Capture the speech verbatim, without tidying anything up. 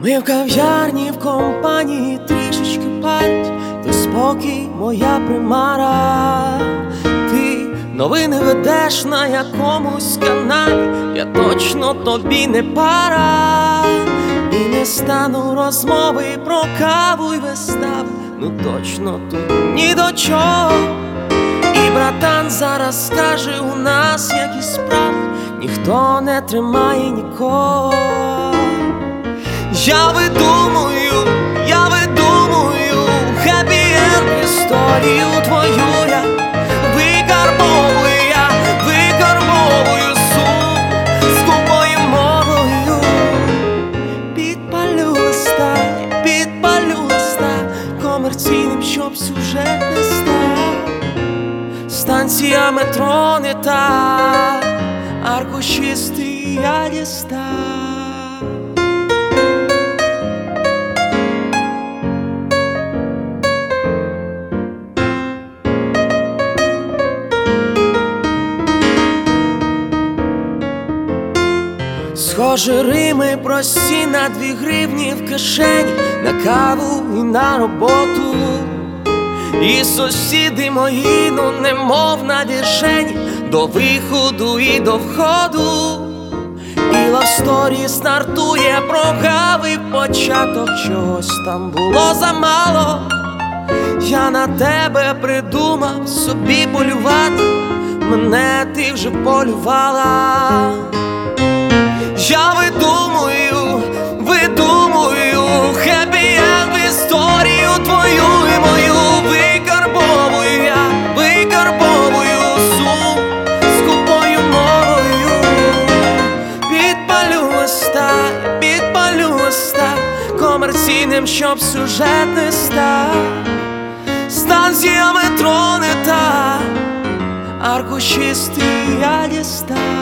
Ми в кав'ярні в компанії трішечки палять, той спокій моя примара. Ти новини ведеш на якомусь каналі, я точно тобі не пара. І не стану розмови про каву й вистави, ну точно тут ні до чого. І братан зараз скаже, у нас якісь справи, ніхто не тримає нікого. Я видумую, я видумую хеппі-енд історію твою я викарбовую, я викарбовую сум скупою мовою. Підпалю листа, підпалю листа комерційним, щоб сюжет не став. Станція метро не та, аркушисти я дістав. Схоже, Рими прості на дві гривні в кишені, на каву і на роботу. І сусіди мої, ну немов на віршені, до виходу і до входу. І лавсторі стартує, прогавий початок, чогось там було замало. Я на тебе придумав собі полювати, мене ти вже полювала. Я видумую, видумую хеппі-енд в історію твою і мою. Викарбовую я, викарбовую сум скупою мовою. Підпалю листа, підпалю листа комерційним, щоб сюжет не став. Станція метро не та, аркушисти я дістав.